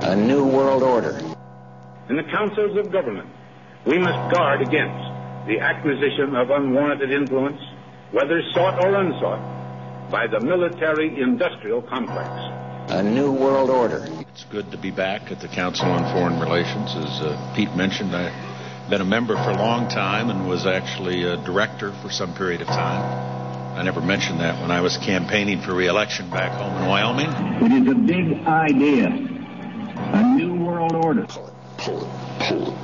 A new world order. In the councils of government, we must guard against the acquisition of unwarranted influence, whether sought or unsought, by the military-industrial complex. A new world order. It's good to be back at the Council on Foreign Relations. As Pete mentioned, I've been a member for a long time and was actually a director for some period of time. I never mentioned that when I was campaigning for re-election back home in Wyoming. It is a big idea. A new world order. Pull it.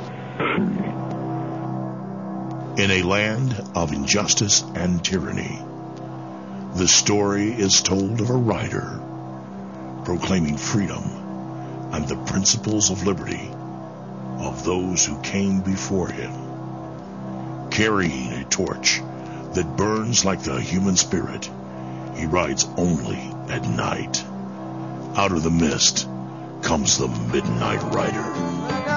In a land of injustice and tyranny, the story is told of a rider proclaiming freedom and the principles of liberty of those who came before him, carrying a torch that burns like the human spirit. He rides only at night. Out of the mist comes the Midnight Rider.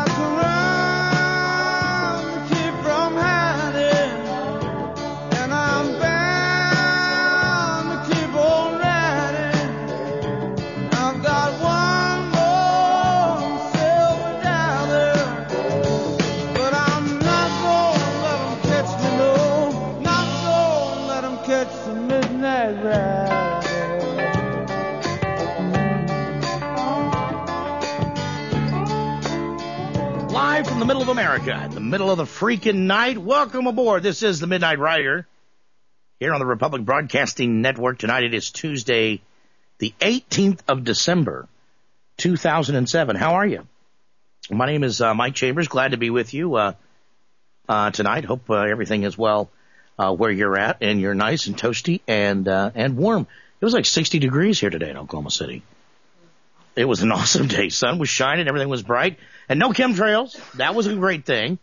Live from the middle of America, in the middle of the freaking night. Welcome aboard. This is the Midnight Rider here on the Republic Broadcasting Network. Tonight it is Tuesday, the 18th of December, 2007. How are you? My name is Mike Chambers. Glad to be with you tonight. Hope everything is well where you're at, and you're nice and toasty and warm. It was like 60 degrees here today in Oklahoma City. It was an awesome day. Sun was shining, everything was bright, and no chemtrails. That was a great thing.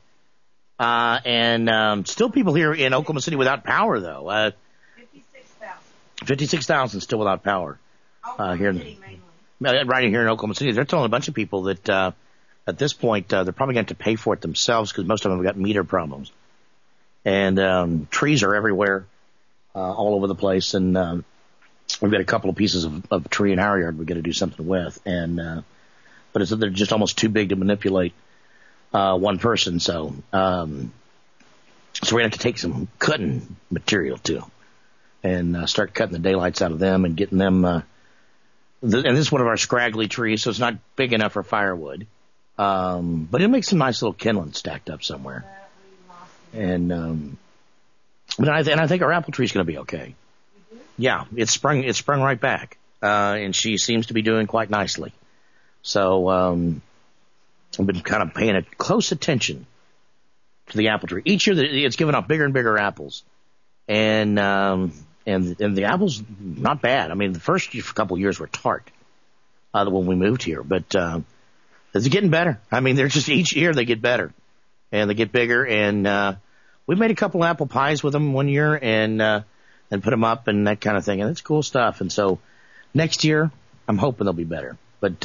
And still people here in Oklahoma City without power, though. 56,000 still without power here. Right here in Oklahoma City. They're telling a bunch of people that at this point they're probably going to have to pay for it themselves because most of them have got meter problems. And trees are everywhere, all over the place, and we've got a couple of pieces of tree in our yard we've got to do something with, but they're just almost too big to manipulate one person, so we're gonna have to take some cutting material too, and start cutting the daylights out of them and getting them. And this is one of our scraggly trees, so it's not big enough for firewood, but it'll make some nice little kindling stacked up somewhere. And I think our apple tree's going to be okay. Yeah, it's sprung right back, and she seems to be doing quite nicely. So I've been kind of paying close attention to the apple tree. Each year it's giving up bigger and bigger apples, and the apples not bad. I mean, the first couple of years were tart when we moved here, but it's getting better. I mean, they're just each year they get better. And they get bigger, and we made a couple apple pies with them one year, and put them up and that kind of thing, and it's cool stuff. And so next year, I'm hoping they'll be better. But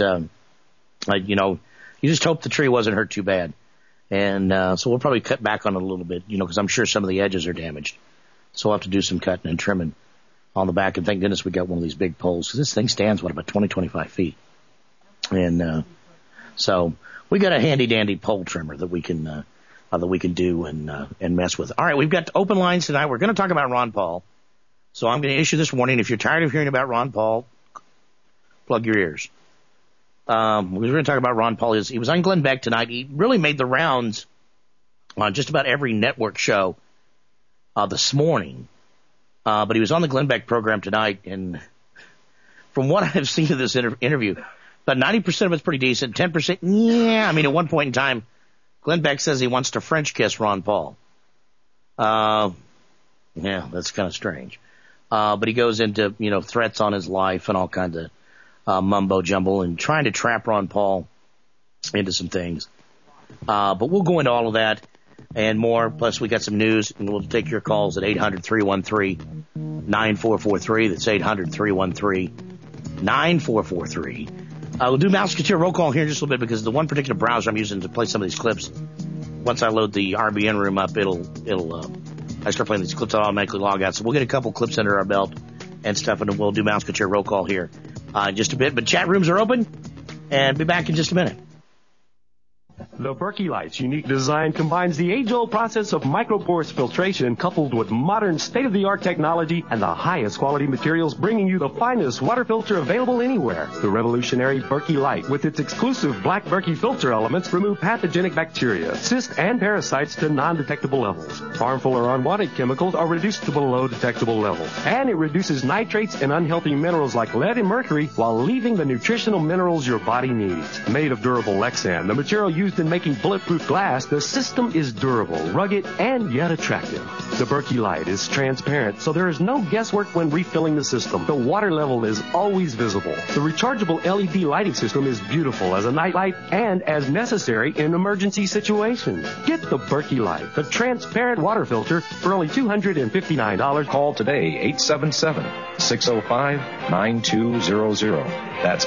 you just hope the tree wasn't hurt too bad, and so we'll probably cut back on it a little bit, because I'm sure some of the edges are damaged. So we'll have to do some cutting and trimming on the back. And thank goodness we got one of these big poles, because this thing stands about 20-25 feet, and so we got a handy dandy pole trimmer that we can do and mess with. All right, we've got open lines tonight. We're going to talk about Ron Paul. So I'm going to issue this warning. If you're tired of hearing about Ron Paul, plug your ears. We're going to talk about Ron Paul. He was on Glenn Beck tonight. He really made the rounds on just about every network show this morning. But he was on the Glenn Beck program tonight, and from what I've seen of this interview, about 90% of it's pretty decent. 10%, yeah. I mean, at one point in time, Glenn Beck says he wants to French kiss Ron Paul. Yeah, that's kind of strange. But he goes into, threats on his life and all kinds of mumbo jumbo and trying to trap Ron Paul into some things. But we'll go into all of that and more. Plus, we got some news, and we'll take your calls at 800-313-9443. That's 800-313-9443. We'll do Mouseketeer roll call here in just a little bit, because the one particular browser I'm using to play some of these clips, once I load the RBN room up, I start playing these clips, I'll automatically log out. So we'll get a couple clips under our belt and stuff, and we'll do Mouseketeer roll call here in just a bit. But chat rooms are open, and be back in just a minute. The Berkey Light's unique design combines the age-old process of microporous filtration coupled with modern state-of-the-art technology and the highest quality materials, bringing you the finest water filter available anywhere. The revolutionary Berkey Light, with its exclusive black Berkey filter elements, remove pathogenic bacteria, cysts, and parasites to non-detectable levels. Harmful or unwanted chemicals are reduced to below detectable levels. And it reduces nitrates and unhealthy minerals like lead and mercury while leaving the nutritional minerals your body needs. Made of durable Lexan, the material used in making bulletproof glass, the system is durable, rugged, and yet attractive. The Berkey Light is transparent, so there is no guesswork when refilling the system. The water level is always visible. The rechargeable LED lighting system is beautiful as a night light and as necessary in emergency situations. Get the Berkey Light, the transparent water filter, for only $259. Call today, 877-605-9200. That's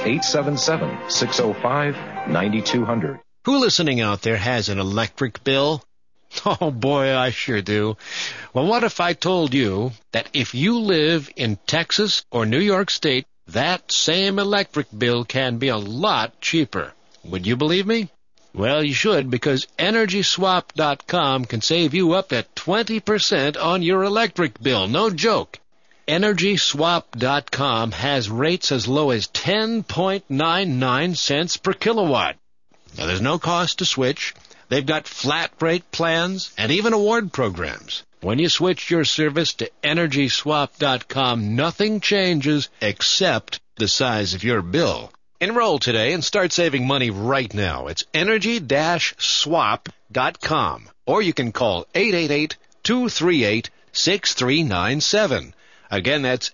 877-605-9200. Who listening out there has an electric bill? Oh boy, I sure do. Well, what if I told you that if you live in Texas or New York State, that same electric bill can be a lot cheaper? Would you believe me? Well, you should, because EnergySwap.com can save you up to 20% on your electric bill. No joke. EnergySwap.com has rates as low as 10.99 cents per kilowatt. Now, there's no cost to switch. They've got flat rate plans and even award programs. When you switch your service to EnergySwap.com, nothing changes except the size of your bill. Enroll today and start saving money right now. It's Energy-Swap.com. Or you can call 888-238-6397. Again, that's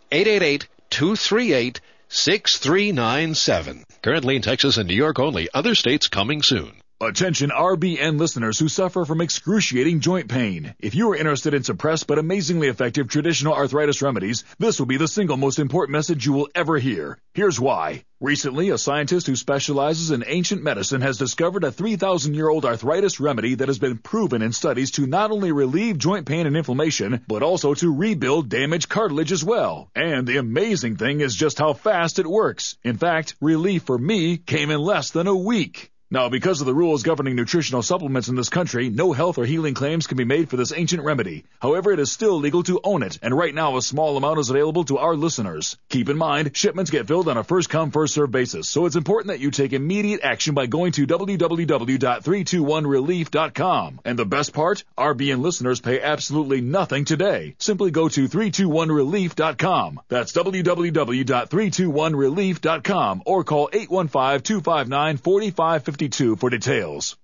888-238-6397. Currently in Texas and New York only. Other states coming soon. Attention RBN listeners who suffer from excruciating joint pain. If you are interested in suppressed but amazingly effective traditional arthritis remedies, this will be the single most important message you will ever hear. Here's why. Recently, a scientist who specializes in ancient medicine has discovered a 3,000-year-old arthritis remedy that has been proven in studies to not only relieve joint pain and inflammation, but also to rebuild damaged cartilage as well. And the amazing thing is just how fast it works. In fact, relief for me came in less than a week. Now, because of the rules governing nutritional supplements in this country, no health or healing claims can be made for this ancient remedy. However, it is still legal to own it, and right now a small amount is available to our listeners. Keep in mind, shipments get filled on a first-come, first-served basis, so it's important that you take immediate action by going to www.321relief.com. And the best part? RBN listeners pay absolutely nothing today. Simply go to 321relief.com. That's www.321relief.com, or call 815-259-4552 for details.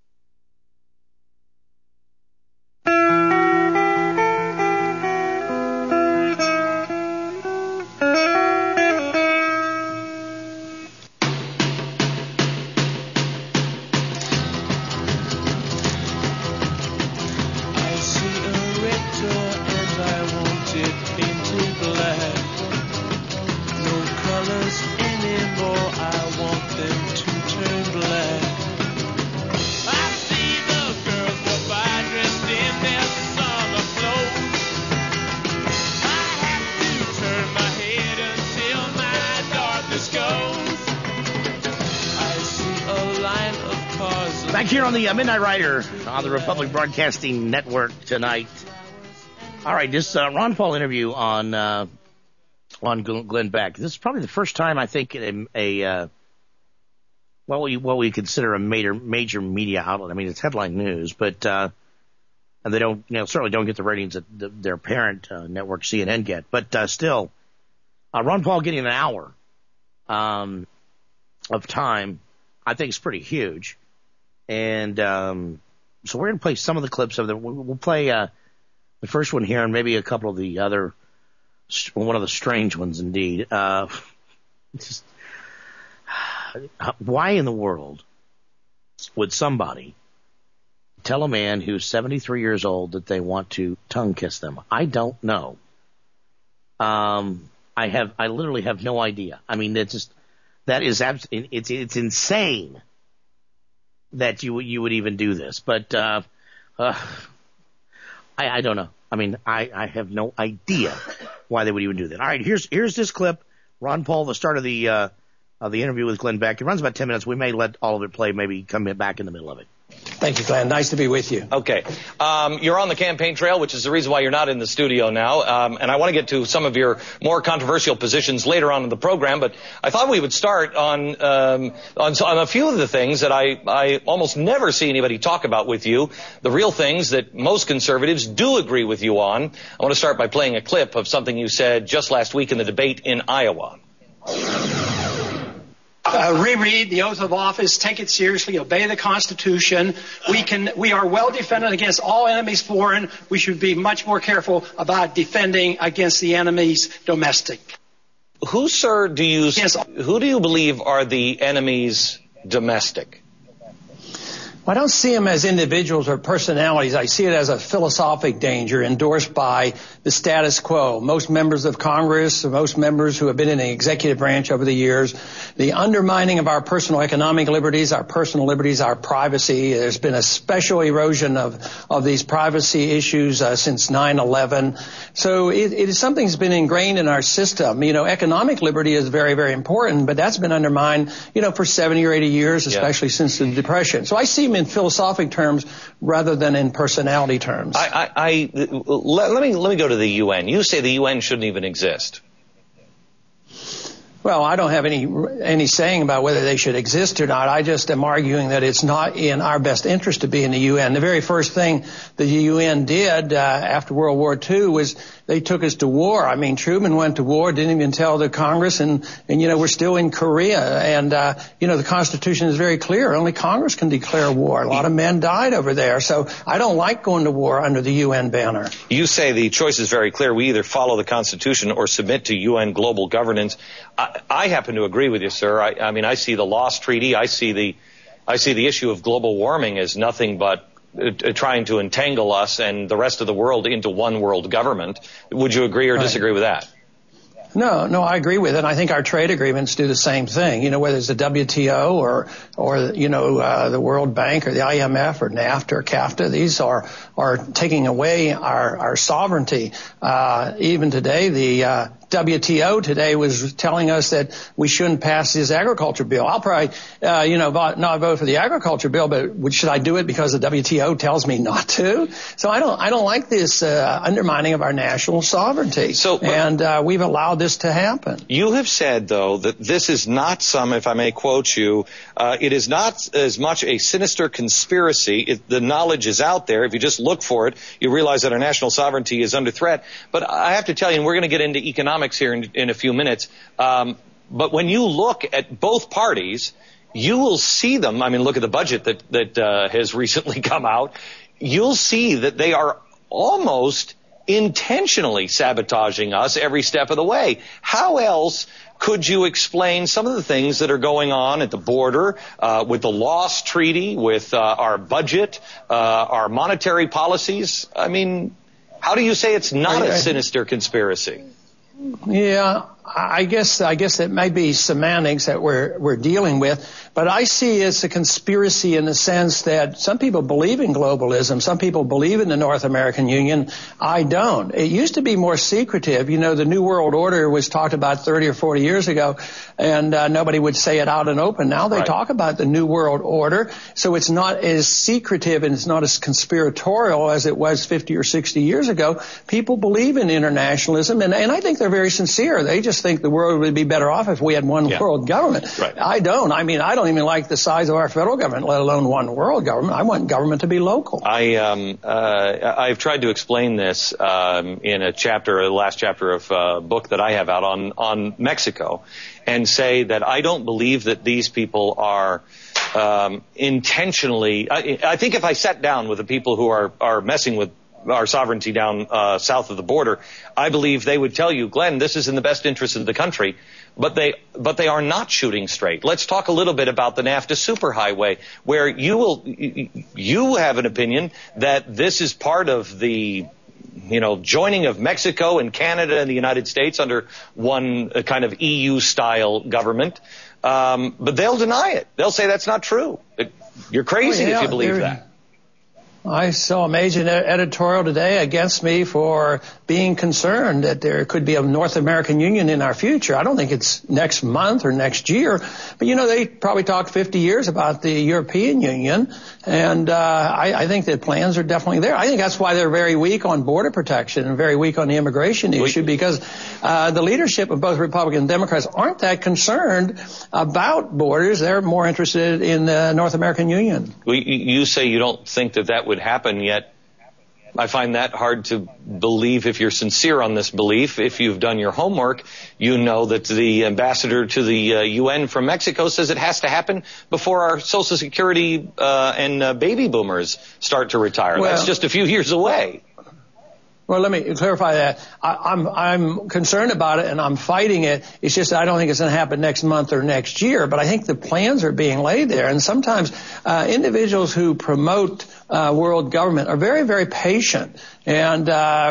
Back here on the Midnight Rider on the Republic Broadcasting Network tonight. All right, this Ron Paul interview on Glenn Beck. This is probably the first time I think what we consider a major media outlet. I mean, it's headline news, but and they don't, certainly don't get the ratings that their parent network CNN get. But still, Ron Paul getting an hour of time, I think is pretty huge. And so we're going to play some of the clips of it. We'll play the first one here and maybe a couple of the other, one of the strange ones indeed. Just, why in the world would somebody tell a man who's 73 years old that they want to tongue kiss them? I don't know. I literally have no idea. I mean, it's insane that you would even do this, but I don't know. I mean, I have no idea why they would even do that. All right, here's this clip. Ron Paul, the start of the the interview with Glenn Beck. It runs about 10 minutes. We may let all of it play, maybe come back in the middle of it. Thank you, Glenn. Nice to be with you. Okay. You're on the campaign trail, which is the reason why you're not in the studio now. And I want to get to some of your more controversial positions later on in the program, but I thought we would start on a few of the things that I almost never see anybody talk about with you, the real things that most conservatives do agree with you on. I want to start by playing a clip of something you said just last week in the debate in Iowa. Reread the oath of office, take it seriously, obey the Constitution. We are well defended against all enemies foreign. We should be much more careful about defending against the enemies domestic. Who do you believe are the enemies domestic? I don't see them as individuals or personalities. I see it as a philosophic danger endorsed by the status quo. Most members of Congress, most members who have been in the executive branch over the years, the undermining of our personal economic liberties, our privacy. There's been a special erosion of these privacy issues since 9/11. So it is something that's been ingrained in our system. Economic liberty is very, very important, but that's been undermined, for 70 or 80 years, especially since the Depression. So I see them in philosophic terms rather than in personality terms. Let me go to the UN. You say the UN shouldn't even exist. Well, I don't have any saying about whether they should exist or not. I just am arguing that it's not in our best interest to be in the UN. The very first thing the UN did after World War II was they took us to war. I mean, Truman went to war, didn't even tell the Congress, and we're still in Korea. And, the Constitution is very clear. Only Congress can declare war. A lot of men died over there. So I don't like going to war under the UN banner. You say the choice is very clear. We either follow the Constitution or submit to UN global governance. I happen to agree with you, sir. I see the Lost Treaty. I see the issue of global warming as nothing but trying to entangle us and the rest of the world into one world government. Would you agree or disagree with that? No, I agree with it. I think our trade agreements do the same thing. Whether it's the WTO or the World Bank or the IMF or NAFTA or CAFTA, these are taking away our sovereignty. Even today, the WTO today was telling us that we shouldn't pass this agriculture bill. I'll probably, not vote for the agriculture bill, but should I do it because the WTO tells me not to? So I don't like this undermining of our national sovereignty. And we've allowed this to happen. You have said, though, that this is not if I may quote you, it is not as much a sinister conspiracy. The knowledge is out there. If you just look for it, you realize that our national sovereignty is under threat. But I have to tell you, and we're going to get into economics here in a few minutes, but when you look at both parties, you will see them. Look at the budget that has recently come out. You'll see that they are almost intentionally sabotaging us every step of the way. How else could you explain some of the things that are going on at the border, with the Lost Treaty, with our budget, our monetary policies? How do you say it's not a sinister conspiracy? Yeah, I guess it may be semantics that we're dealing with, but I see it's a conspiracy in the sense that some people believe in globalism, some people believe in the North American Union. I don't. It used to be more secretive. The New World Order was talked about 30 or 40 years ago, and nobody would say it out and open. Now they talk about the New World Order, so it's not as secretive and it's not as conspiratorial as it was 50 or 60 years ago. People believe in internationalism, and I think they're very sincere. They just think the world would be better off if we had one world government. Right. I don't. I don't even like the size of our federal government, let alone one world government. I want government to be local. I've tried to explain this in the last chapter of a book that I have out on Mexico, and say that I don't believe that these people are intentionally. I think if I sat down with the people who are messing with our sovereignty down south of the border, I believe they would tell you, Glenn, this is in the best interest of the country, but they are not shooting straight. Let's talk a little bit about the NAFTA superhighway, where you have an opinion that this is part of the joining of Mexico and Canada and the United States under one kind of EU-style government, but they'll deny it. They'll say that's not true. You're crazy if you believe that. I saw a major editorial today against me for being concerned that there could be a North American Union in our future. I don't think it's next month or next year, but they probably talked 50 years about the European Union, and I think that plans are definitely there. I think that's why they're very weak on border protection and very weak on the immigration issue, because the leadership of both Republicans and Democrats aren't that concerned about borders. They're more interested in the North American Union. Well, you say you don't think that would happen, yet I find that hard to believe if you're sincere on this belief. If you've done your homework, you know that the ambassador to the UN from Mexico says it has to happen before our Social Security and baby boomers start to retire. That's just a few years away. Well, let me clarify that. I'm concerned about it and I'm fighting it. It's just I don't think it's going to happen next month or next year, but I think the plans are being laid there. And sometimes individuals who promote world government are very, very patient. And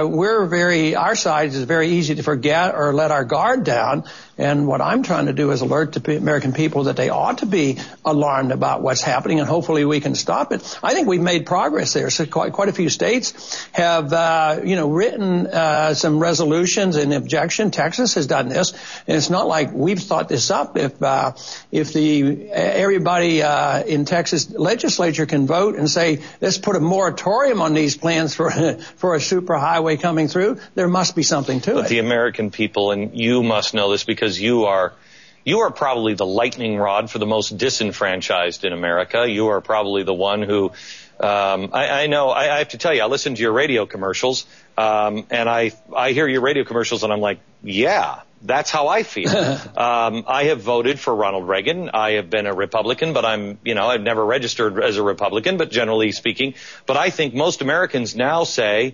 our side is very easy to forget or let our guard down. And what I'm trying to do is alert the American people that they ought to be alarmed about what's happening, and hopefully we can stop it. I think we've made progress there. So quite a few states have, written some resolutions in objection. Texas has done this, and it's not like we've thought this up. If everybody in Texas legislature can vote and say, let's put a moratorium on these plans for a superhighway coming through, there must be something to it. But the American people, and you must know this because you are probably the lightning rod for the most disenfranchised in America. You are probably the one who, I know, I have to tell you, I listen to your radio commercials, and I hear your radio commercials and I'm like, yeah, that's how I feel. I have voted for Ronald Reagan. I have been a Republican, but I've never registered as a Republican, but generally speaking. But I think most Americans now say,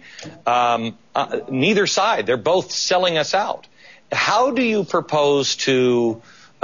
neither side. They're both selling us out. How do you propose to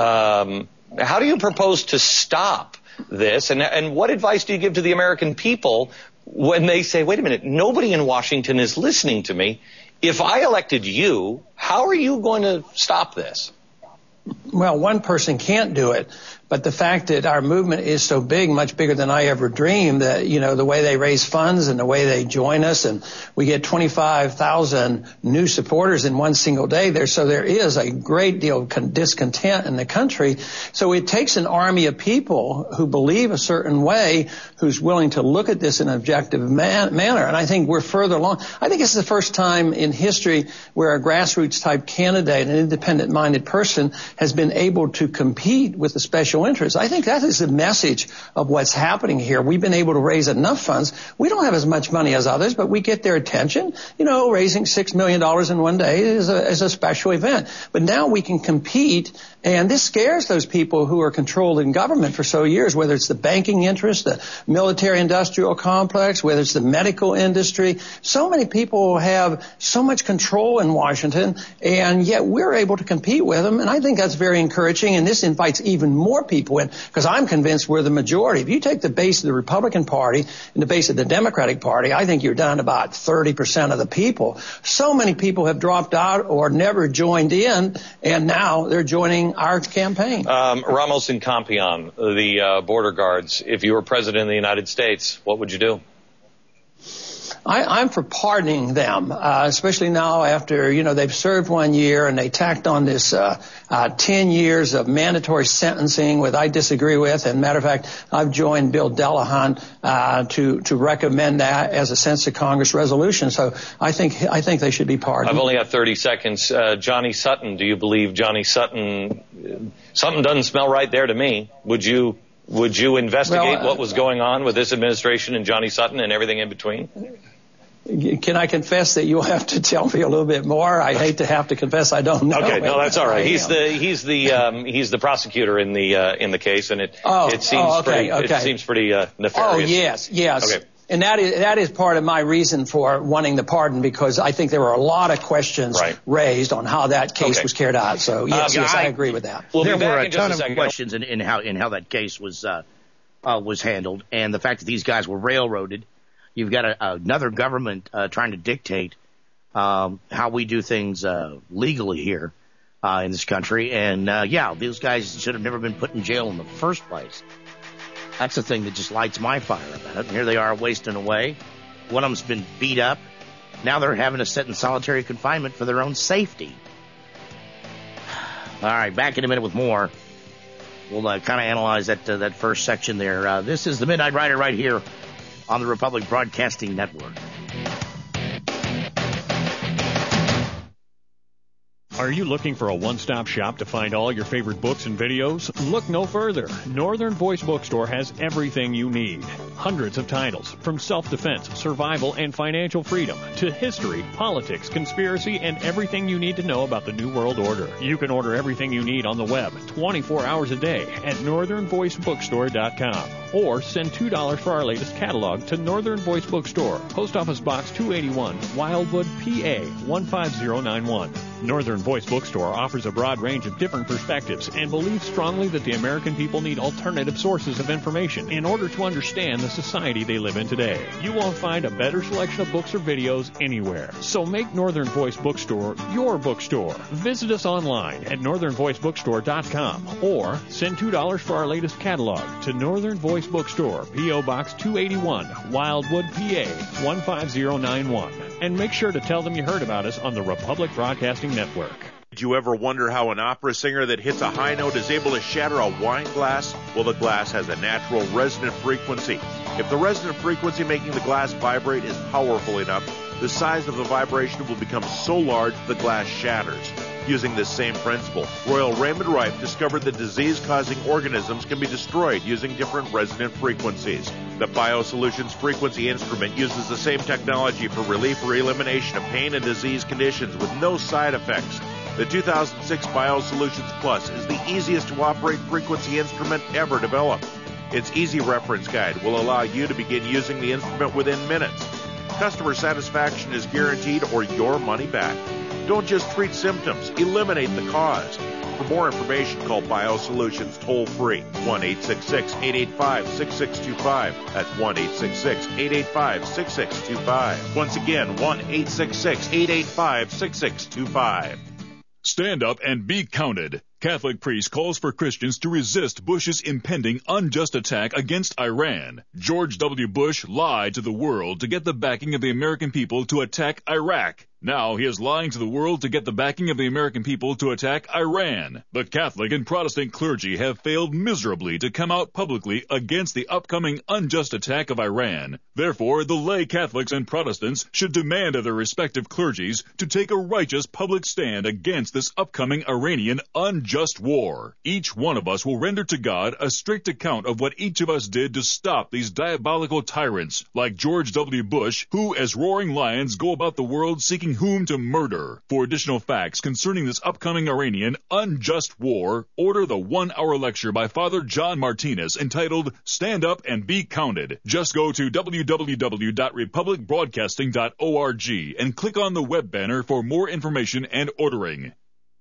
stop this? And what advice do you give to the American people when they say, wait a minute, nobody in Washington is listening to me? If I elected you, how are you going to stop this? Well, one person can't do it, but the fact that our movement is so big, much bigger than I ever dreamed, that, the way they raise funds and the way they join us, and we get 25,000 new supporters in one single day there. So there is a great deal of discontent in the country. So it takes an army of people who believe a certain way, who's willing to look at this in an objective manner. And I think we're further along. I think it's the first time in history where a grassroots type candidate, an independent minded person, has been able to compete with the special interests. I think that is the message of what's happening here. We've been able to raise enough funds. We don't have as much money as others, but we get their attention. Raising $6 million in one day is a special event. But now we can compete, and this scares those people who are controlled in government for so years, whether it's the banking interest, the military-industrial complex, whether it's the medical industry. So many people have so much control in Washington, and yet we're able to compete with them, and I think that's very encouraging, and this invites even more people in, because I'm convinced we're the majority. If you take the base of the Republican Party and the base of the Democratic Party, I think you're down to about 30% of the people. So many people have dropped out or never joined in, and now they're joining our campaign. Ramos and Campion, the border guards, if you were president of the United States, what would you do? I'm for pardoning them, especially now after, they've served 1 year and they tacked on this 10 years of mandatory sentencing, which I disagree with. And matter of fact, I've joined Bill Delahunt to recommend that as a sense of Congress resolution. So I think they should be pardoned. I've only got 30 seconds. Johnny Sutton, do you believe Johnny Sutton? Something doesn't smell right there to me. Would you investigate what was going on with this administration and Johnny Sutton and everything in between? Can I confess that you'll have to tell me a little bit more? I hate to have to confess I don't know. Okay, no, that's all right. He's the prosecutor in the case, and it seems pretty nefarious. Oh yes. Okay. And that is part of my reason for wanting the pardon, because I think there were a lot of questions raised on how that case was carried out. So yes, I agree with that. There were a ton of questions in how that case was handled, and the fact that these guys were railroaded. You've got another government trying to dictate how we do things legally here in this country, and these guys should have never been put in jail in the first place. That's the thing that just lights my fire about it. And here they are wasting away. One of them's been beat up. Now they're having to sit in solitary confinement for their own safety. All right, back in a minute with more. We'll kind of analyze that first section there. This is the Midnight Rider right here on the Republic Broadcasting Network. Are you looking for a one-stop shop to find all your favorite books and videos? Look no further. Northern Voice Bookstore has everything you need. Hundreds of titles, from self-defense, survival, and financial freedom, to history, politics, conspiracy, and everything you need to know about the New World Order. You can order everything you need on the web 24 hours a day at northernvoicebookstore.com. Or send $2 for our latest catalog to Northern Voice Bookstore, Post Office Box 281, Wildwood, PA 15091. Northern Voice Bookstore offers a broad range of different perspectives and believes strongly that the American people need alternative sources of information in order to understand the society they live in today. You won't find a better selection of books or videos anywhere. So make Northern Voice Bookstore your bookstore. Visit us online at northernvoicebookstore.com or send $2 for our latest catalog to Northern Voice Bookstore, P.O. Box 281, Wildwood, PA 15091. And make sure to tell them you heard about us on the Republic Broadcasting Network. Did you ever wonder how an opera singer that hits a high note is able to shatter a wine glass? Well, the glass has a natural resonant frequency. If the resonant frequency making the glass vibrate is powerful enough, the size of the vibration will become so large the glass shatters. Using this same principle, Royal Raymond Rife discovered that disease-causing organisms can be destroyed using different resonant frequencies. The BioSolutions frequency instrument uses the same technology for relief or elimination of pain and disease conditions with no side effects. The 2006 BioSolutions Plus is the easiest to operate frequency instrument ever developed. Its easy reference guide will allow you to begin using the instrument within minutes. Customer satisfaction is guaranteed or your money back. Don't just treat symptoms, eliminate the cause. For more information, call BioSolutions toll-free, 1-866-885-6625. That's 1-866-885-6625. Once again, 1-866-885-6625. Stand up and be counted. Catholic priest calls for Christians to resist Bush's impending unjust attack against Iran. George W. Bush lied to the world to get the backing of the American people to attack Iraq. Now he is lying to the world to get the backing of the American people to attack Iran. The Catholic and Protestant clergy have failed miserably to come out publicly against the upcoming unjust attack of Iran. Therefore, the lay Catholics and Protestants should demand of their respective clergies to take a righteous public stand against this upcoming Iranian unjust war. Each one of us will render to God a strict account of what each of us did to stop these diabolical tyrants, like George W. Bush, who as roaring lions go about the world seeking whom to murder. For additional facts concerning this upcoming Iranian unjust war, order the 1-hour lecture by Father John Martinez entitled Stand Up and Be Counted. Just go to www.republicbroadcasting.org and click on the web banner for more information and ordering.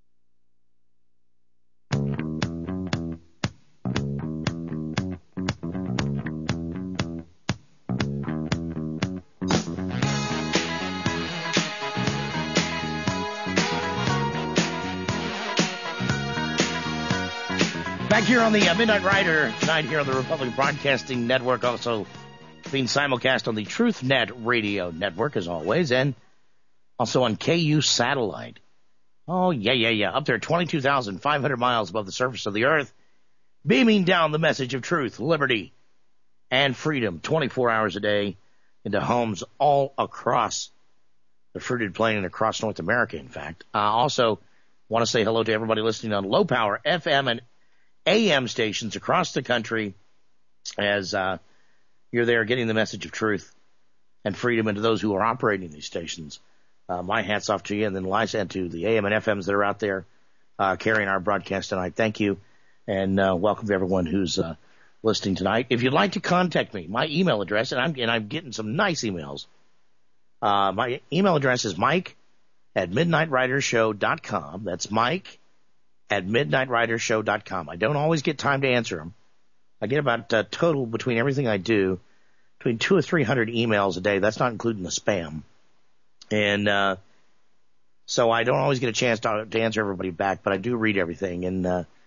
Back here on the Midnight Rider tonight here on the Republic Broadcasting Network, also being simulcast on the TruthNet Radio Network as always, and also on KU Satellite. Oh, yeah. Up there 22,500 miles above the surface of the earth, beaming down the message of truth, liberty, and freedom 24 hours a day into homes all across the fruited plain and across North America, in fact. Also want to say hello to everybody listening on low power FM and AM stations across the country as you're there getting the message of truth and freedom into those who are operating these stations. My hat's off to you, and then Liza, and to the AM and FMs that are out there carrying our broadcast tonight. Thank you, and welcome to everyone who's listening tonight. If you'd like to contact me, my email address, and I'm getting some nice emails. My email address is mike@midnightridershow.com. That's mike@midnightridershow.com. I don't always get time to answer them. I get about total between everything I do, between 200 or 300 emails a day. That's not including the spam. And so I don't always get a chance to answer everybody back, but I do read everything. And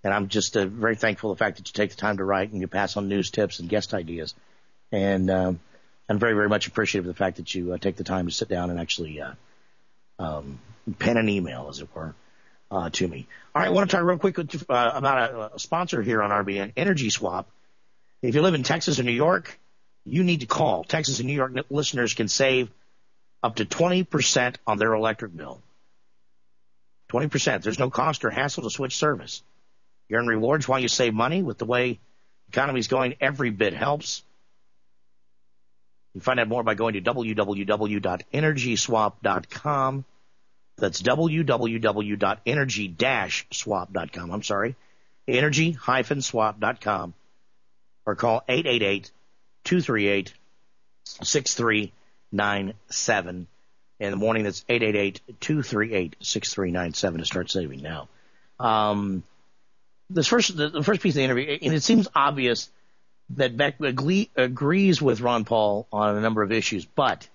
And I'm just very thankful for the fact that you take the time to write and you pass on news tips and guest ideas. And I'm very, very much appreciative of the fact that you take the time to sit down and actually pen an email, as it were, to me. All right, I want to talk real quick about a sponsor here on RBN, Energy Swap. If you live in Texas or New York, you need to call. Texas and New York listeners can save up to 20% on their electric bill. 20%. There's no cost or hassle to switch service. You earn rewards while you save money. With the way the economy is going, every bit helps. You can find out more by going to www.energyswap.com. That's www.energy-swap.com. I'm sorry. Energy-swap.com. Or call 888-238-6397. In the morning, that's 888-238-6397 to start saving now. The first piece of the interview, and it seems obvious that Beck agrees with Ron Paul on a number of issues, but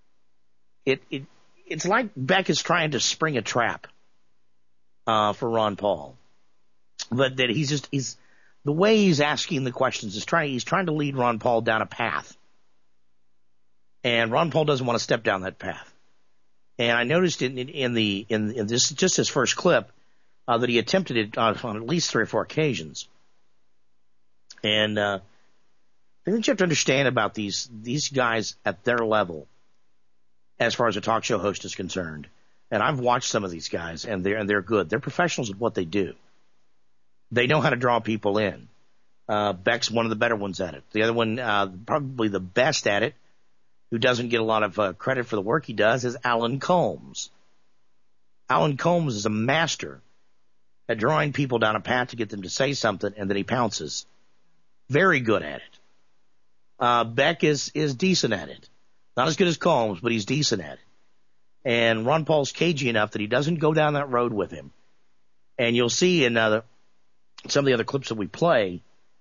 it's like Beck is trying to spring a trap for Ron Paul, but that he's the way he's asking the questions is he's trying to lead Ron Paul down a path, and Ron Paul doesn't want to step down that path. And I noticed in this just his first clip that he attempted it on at least 3 or 4 occasions. And I think you have to understand about these guys at their level, as far as a talk show host is concerned. And I've watched some of these guys, and they're good. They're professionals at what they do. They know how to draw people in. Beck's one of the better ones at it. The other one, probably the best at it, who doesn't get a lot of credit for the work he does, is Alan Colmes. Alan Colmes is a master at drawing people down a path to get them to say something, and then he pounces. Very good at it. Beck is decent at it. Not as good as Colmes, but he's decent at it. And Ron Paul's cagey enough that he doesn't go down that road with him. And you'll see in some of the other clips that we play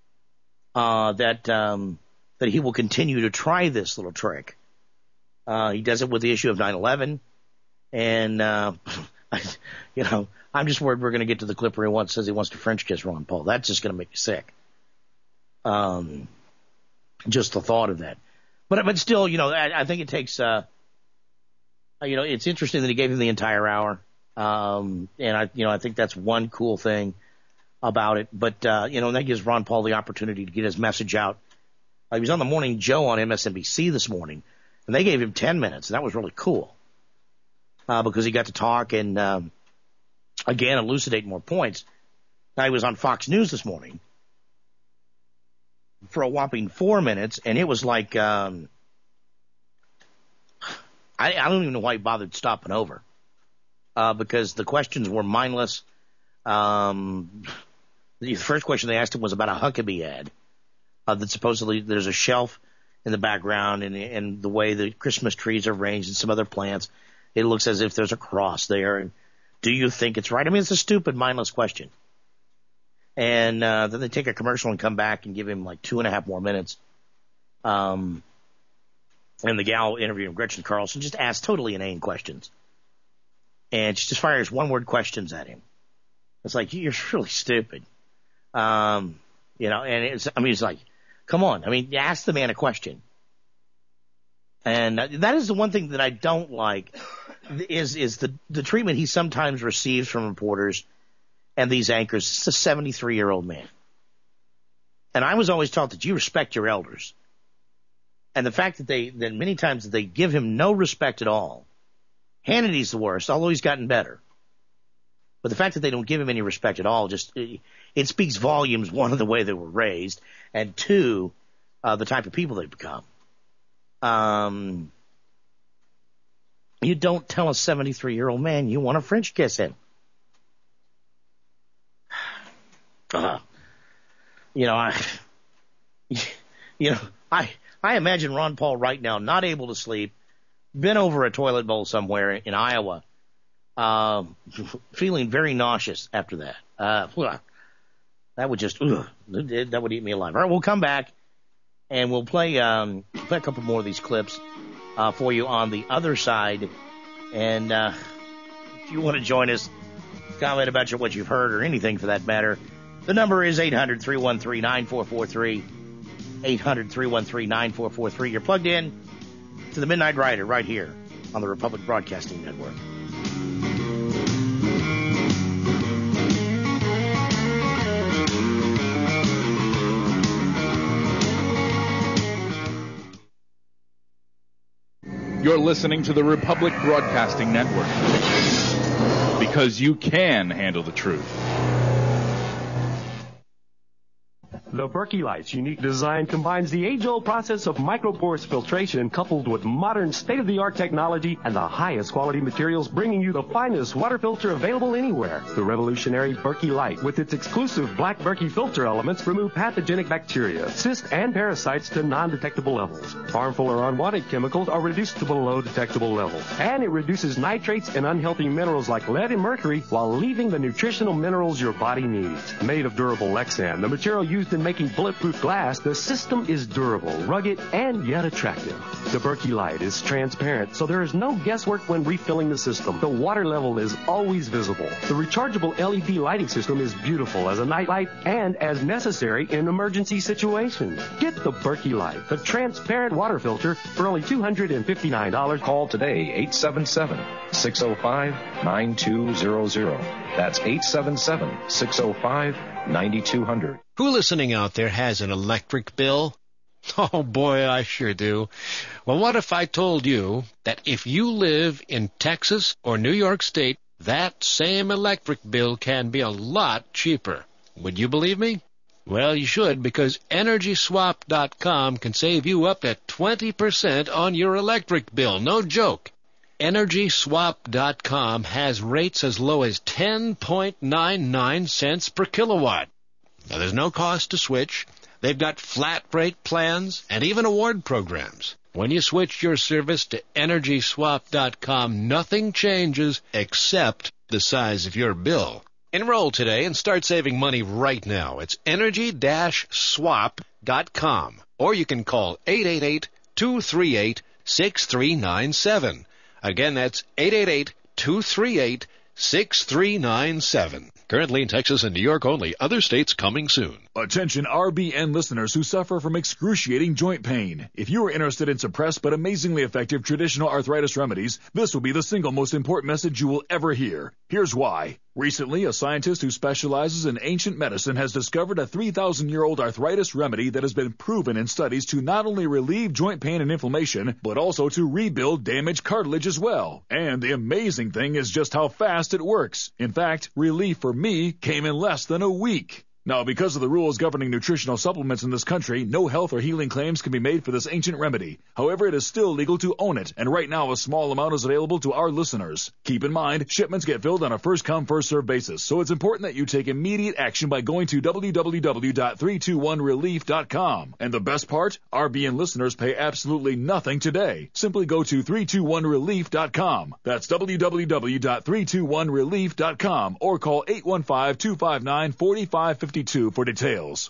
that he will continue to try this little trick. He does it with the issue of 9/11, and I'm just worried we're going to get to the clip where he says he wants to French kiss Ron Paul. That's just going to make you sick. Just the thought of that. But still, I think it takes. It's interesting that he gave him the entire hour, and I think that's one cool thing about it. But that gives Ron Paul the opportunity to get his message out. He was on the Morning Joe on MSNBC this morning, and they gave him 10 minutes, and that was really cool because he got to talk and again elucidate more points. Now, he was on Fox News this morning for a whopping 4 minutes, and it was like I don't even know why he bothered stopping over because the questions were mindless. The first question they asked him was about a Huckabee ad that supposedly there's a shelf in the background, and the way the Christmas trees are arranged and some other plants, it looks as if there's a cross there. And do you think it's right? I mean, it's a stupid, mindless question. And then they take a commercial and come back and give him like 2.5 more minutes. And the gal interviewing Gretchen Carlson just asks totally inane questions. And she just fires one-word questions at him. It's like, you're really stupid. And it's like, come on. I mean, you ask the man a question. And that is the one thing that I don't like is the treatment he sometimes receives from reporters and these anchors. It's a 73-year-old man. And I was always taught that you respect your elders. And the fact that many times that they give him no respect at all. Hannity's the worst, although he's gotten better. But the fact that they don't give him any respect at all, it speaks volumes, one, of the way they were raised, and two, the type of people they've become. You don't tell a 73-year-old man you want to French kiss him. I imagine Ron Paul right now, not able to sleep, been over a toilet bowl somewhere in Iowa, feeling very nauseous after that. That would just, that would eat me alive. All right, we'll come back and we'll play a couple more of these clips for you on the other side. And if you want to join us, comment about what you've heard or anything for that matter, The number is 800-313-9443. 800-313-9443. You're plugged in to the Midnight Rider right here on the Republic Broadcasting Network. You're listening to the Republic Broadcasting Network, because you can handle the truth. The Berkey Light's unique design combines the age-old process of micropores filtration coupled with modern state-of-the-art technology and the highest quality materials, bringing you the finest water filter available anywhere. The revolutionary Berkey Light, with its exclusive black Berkey filter elements, remove pathogenic bacteria, cysts, and parasites to non-detectable levels. Harmful or unwanted chemicals are reduced to below detectable levels. And it reduces nitrates and unhealthy minerals like lead and mercury while leaving the nutritional minerals your body needs. Made of durable Lexan, the material used in making bulletproof glass, the system is durable, rugged, and yet attractive. The Berkey Light is transparent, so there is no guesswork when refilling the system. The water level is always visible. The rechargeable LED lighting system is beautiful as a nightlight and as necessary in emergency situations. Get the Berkey Light, the transparent water filter, for only $259. Call today, 877-605-9200. That's 877-605-9200. Who listening out there has an electric bill? Oh boy, I sure do. Well, what if I told you that if you live in Texas or New York State, that same electric bill can be a lot cheaper? Would you believe me? Well, you should, because EnergySwap.com can save you up to 20% on your electric bill. No joke. EnergySwap.com has rates as low as 10.99 cents per kilowatt. Now, there's no cost to switch. They've got flat rate plans and even award programs. When you switch your service to EnergySwap.com, nothing changes except the size of your bill. Enroll today and start saving money right now. It's Energy-Swap.com. Or you can call 888-238-6397. Again, that's 888-238-6397. Currently in Texas and New York only. Other states coming soon. Attention RBN listeners who suffer from excruciating joint pain. If you are interested in suppressed but amazingly effective traditional arthritis remedies, this will be the single most important message you will ever hear. Here's why. Recently, a scientist who specializes in ancient medicine has discovered a 3,000-year-old arthritis remedy that has been proven in studies to not only relieve joint pain and inflammation, but also to rebuild damaged cartilage as well. And the amazing thing is just how fast it works. In fact, relief for me came in less than a week. Now, because of the rules governing nutritional supplements in this country, no health or healing claims can be made for this ancient remedy. However, it is still legal to own it, and right now a small amount is available to our listeners. Keep in mind, shipments get filled on a first-come, first-served basis, so it's important that you take immediate action by going to www.321relief.com. And the best part? RBN listeners pay absolutely nothing today. Simply go to 321relief.com. That's www.321relief.com, or call 815-259-4552 for details.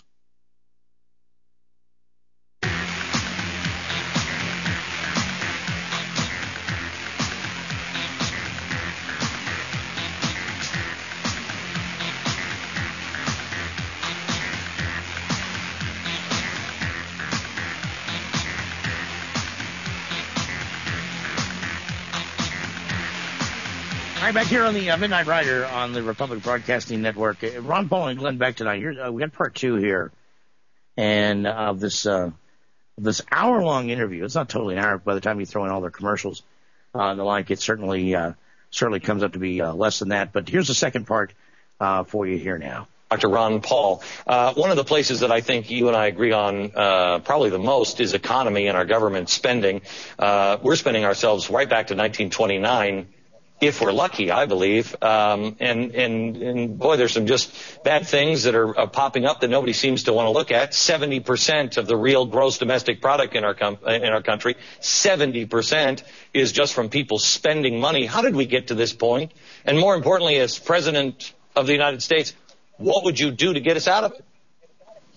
All right, back here on the Midnight Rider on the Republic Broadcasting Network. Ron Paul and Glenn Beck tonight. We got part two here, and of this hour-long interview. It's not totally an hour by the time you throw in all their commercials and the like. It certainly comes up to be less than that. But here's the second part for you here now. Dr. Ron Paul. One of the places that I think you and I agree on probably the most is economy and our government spending. We're spending ourselves right back to 1929. If we're lucky, I believe. And boy, there's some just bad things that are popping up that nobody seems to want to look at. 70% of the real gross domestic product in our country, 70% is just from people spending money. How did we get to this point? And more importantly, as President of the United States, what would you do to get us out of it?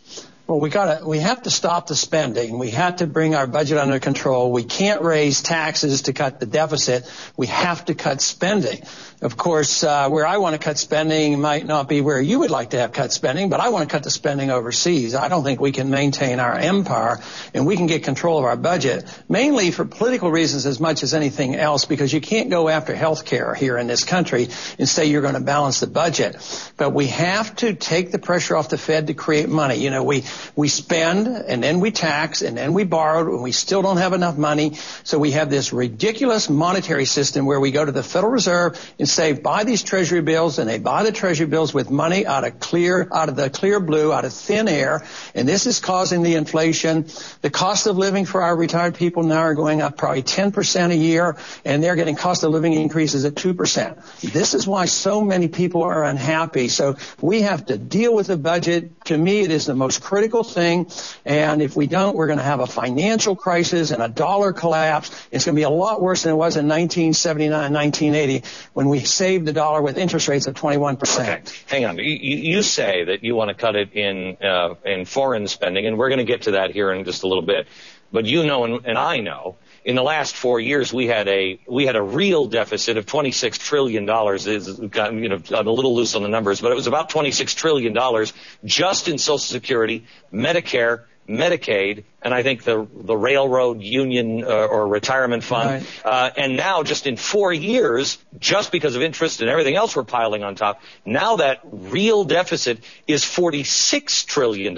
Well, we have to stop the spending. We have to bring our budget under control. We can't raise taxes to cut the deficit. We have to cut spending. Of course, where I want to cut spending might not be where you would like to have cut spending, but I want to cut the spending overseas. I don't think we can maintain our empire, and we can get control of our budget, mainly for political reasons as much as anything else, because you can't go after health care here in this country and say you're going to balance the budget. But we have to take the pressure off the Fed to create money. You know, we spend, and then we tax, and then we borrow, and we still don't have enough money. So we have this ridiculous monetary system where we go to the Federal Reserve and say, buy these treasury bills, and they buy the treasury bills with money out of the clear blue, out of thin air. And this is causing the inflation. The cost of living for our retired people now are going up probably 10% a year, and they're getting cost of living increases at 2%. This is why so many people are unhappy. So we have to deal with the budget. To me, it is the most critical thing. And if we don't, we're going to have a financial crisis and a dollar collapse. It's going to be a lot worse than it was in 1979, 1980, when we saved the dollar with interest rates of 21%. Okay. Hang on. You say that you want to cut it in foreign spending, and we're going to get to that here in just a little bit. But you know, and I know, in the last 4 years, we had a real deficit of $26 trillion. I'm a little loose on the numbers, but it was about $26 trillion just in Social Security, Medicare, Medicaid, and I think the railroad union or retirement fund. Right. And now just in 4 years, just because of interest and everything else we're piling on top, now that real deficit is $46 trillion.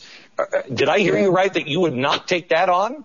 Did I hear you right that you would not take that on?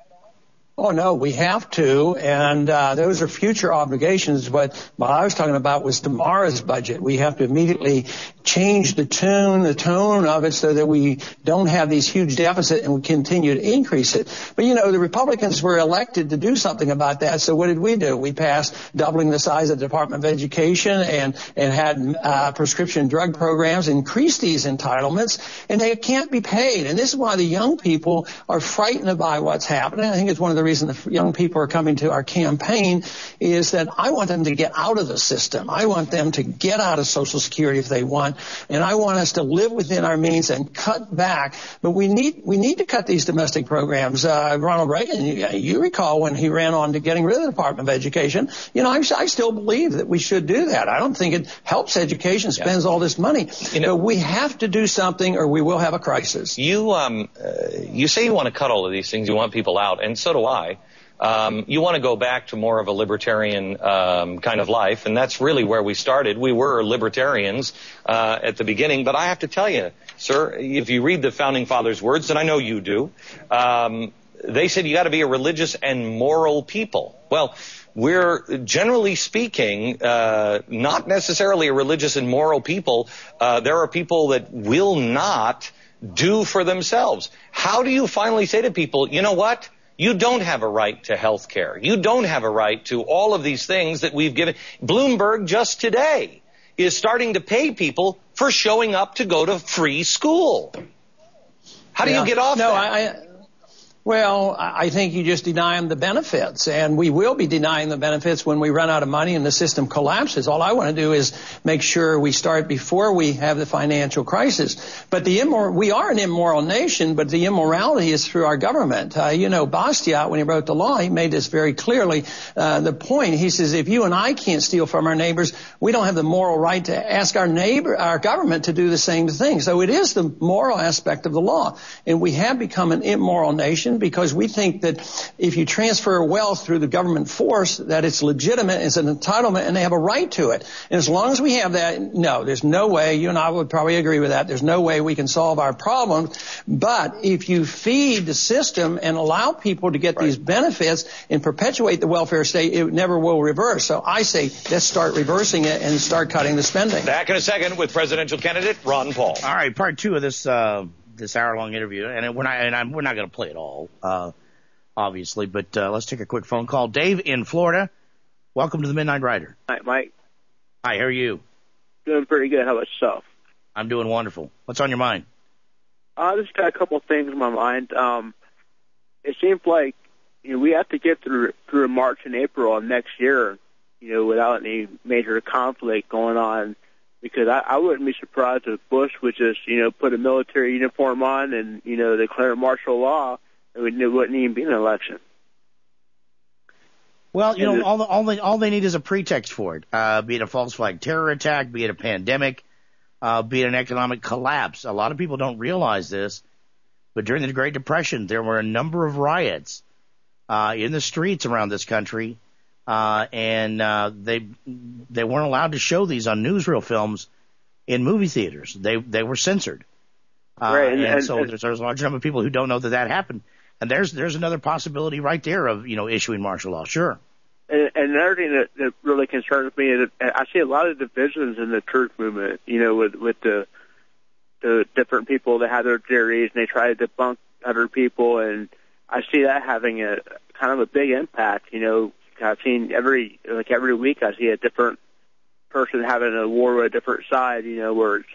Oh, no, we have to, and those are future obligations. But what I was talking about was tomorrow's budget. We have to immediately change the tone of it so that we don't have these huge deficits and we continue to increase it. But, you know, the Republicans were elected to do something about that. So what did we do? We passed doubling the size of the Department of Education and had prescription drug programs, increased these entitlements, and they can't be paid. And this is why the young people are frightened by what's happening. I think it's one of the reason the young people are coming to our campaign is that I want them to get out of the system. I want them to get out of Social Security if they want, and I want us to live within our means and cut back. But we need to cut these domestic programs. Ronald Reagan, you recall when he ran on to getting rid of the Department of Education. You know, I still believe that we should do that. I don't think it helps education, spends all this money. You know, but we have to do something or we will have a crisis. You say you want to cut all of these things. You want people out, and so do I. You want to go back to more of a libertarian kind of life, and that's really where we started. We were libertarians at the beginning, but I have to tell you, sir, if you read the Founding Fathers' words, and I know you do, they said you got to be a religious and moral people. Well, we're generally speaking not necessarily a religious and moral people. There are people that will not do for themselves. How do you finally say to people, you know what? You don't have a right to health care. You don't have a right to all of these things that we've given. Bloomberg just today is starting to pay people for showing up to go to free school. How do you get off that? Well, I think you just deny them the benefits, and we will be denying the benefits when we run out of money and the system collapses. All I want to do is make sure we start before we have the financial crisis. But we are an immoral nation, but the immorality is through our government. Bastiat, when he wrote the law, he made this very clearly. The point, he says, if you and I can't steal from our neighbors, we don't have the moral right to ask our government to do the same thing. So it is the moral aspect of the law, and we have become an immoral nation, because we think that if you transfer wealth through the government force, that it's legitimate, it's an entitlement, and they have a right to it. And as long as we have that, no, there's no way, you and I would probably agree with that, there's no way we can solve our problems. But if you feed the system and allow people to get these benefits and perpetuate the welfare state, it never will reverse. So I say let's start reversing it and start cutting the spending. Back in a second with presidential candidate Ron Paul. All right, part two of this hour-long interview, and we're not going to play it all, obviously, but let's take a quick phone call. Dave in Florida, welcome to the Midnight Rider. Hi, Mike. Hi, how are you? Doing pretty good. How about yourself? I'm doing wonderful. What's on your mind? I just got a couple of things in my mind. It seems like we have to get through March and April of next year, without any major conflict going on because I wouldn't be surprised if Bush would just, put a military uniform on and, declare martial law, and it wouldn't even be an election. Well, all they need is a pretext for it, be it a false flag terror attack, be it a pandemic, be it an economic collapse. A lot of people don't realize this, but during the Great Depression, there were a number of riots in the streets around this country, and they weren't allowed to show these on newsreel films in movie theaters. They were censored. Right, and so there's a large number of people who don't know that happened. And there's another possibility right there of, issuing martial law. Sure. And another thing that really concerns me is that I see a lot of divisions in the truth movement, with the different people that have their theories and they try to debunk other people. And I see that having a kind of a big impact. I've seen every week I see a different person having a war with a different side, where it's,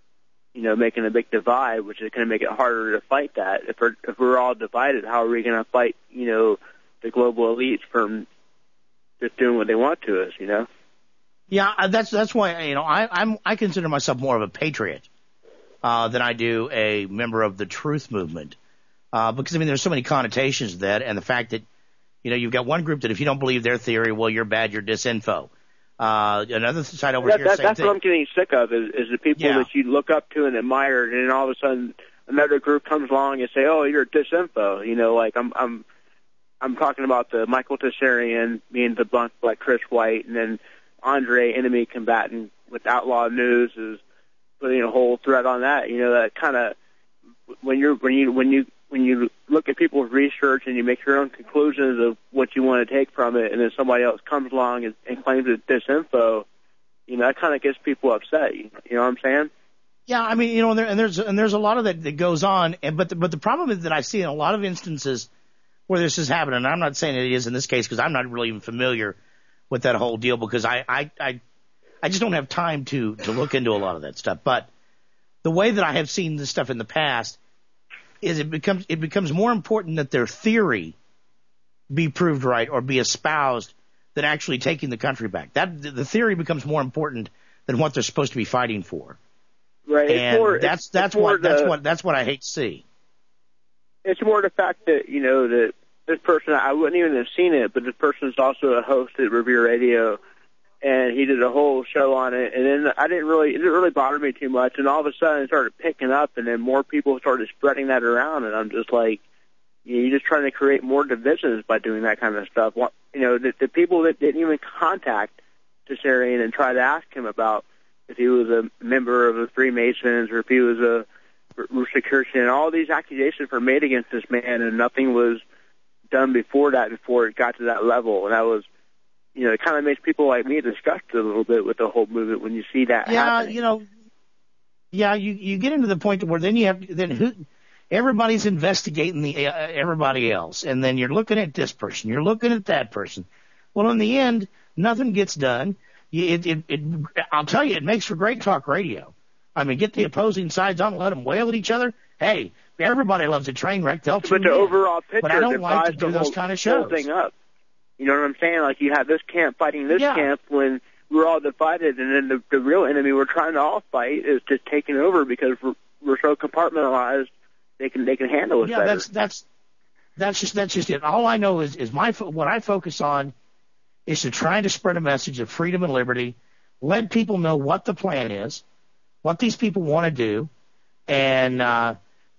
making a big divide, which is going to make it harder to fight that. If we're all divided, how are we going to fight, the global elites from just doing what they want to us, Yeah, that's why, I consider myself more of a patriot, than I do a member of the truth movement. Because, there's so many connotations to that, and the fact that, you've got one group that if you don't believe their theory, well, you're bad, you're disinfo. Another side over here, that's what I'm getting sick of is the people that you look up to and admire, and then all of a sudden another group comes along and say, "Oh, you're disinfo." Like I'm talking about the Michael Tessarian being debunked like Chris White, and then Andre, enemy combatant with Outlaw News, is putting a whole thread on that. That kind of when you look at people's research and you make your own conclusions of what you want to take from it, and then somebody else comes along and claims it's disinfo, that kind of gets people upset. You know what I'm saying? Yeah, and there's a lot of that goes on, but the problem is that I see in a lot of instances where this is happening, and I'm not saying it is in this case because I'm not really even familiar with that whole deal because I just don't have time to look into a lot of that stuff. But the way that I have seen this stuff in the past is it becomes more important that their theory be proved right or be espoused than actually taking the country back. That the theory becomes more important than what they're supposed to be fighting for. Right. And that's what I hate to see. It's more the fact that that this person, I wouldn't even have seen it, but this person is also a host at Revere Radio, and he did a whole show on it, and then it didn't really bother me too much, and all of a sudden it started picking up, and then more people started spreading that around, and I'm just like, you're just trying to create more divisions by doing that kind of stuff. The people that didn't even contact Tessarian and try to ask him about if he was a member of the Freemasons or if he was a Rosicrucian, and all these accusations were made against this man, and nothing was done before it got to that level, and that was, it kind of makes people like me disgusted a little bit with the whole movement when you see that happening. You get into the point where then everybody's investigating everybody else, and then you're looking at this person, you're looking at that person. Well, in the end, nothing gets done. I'll tell you, it makes for great talk radio. Get the opposing sides on, let them wail at each other. Hey, everybody loves a train wreck. They'll tune in. But the overall picture, but I don't like to do those kind of shows. Whole thing up. You know what I'm saying? Like you have this camp fighting this camp when we're all divided, and then the real enemy we're trying to all fight is just taking over because we're so compartmentalized. They can handle it better. That's just it. All I know is what I focus on is to try to spread a message of freedom and liberty, let people know what the plan is, what these people want to do, and that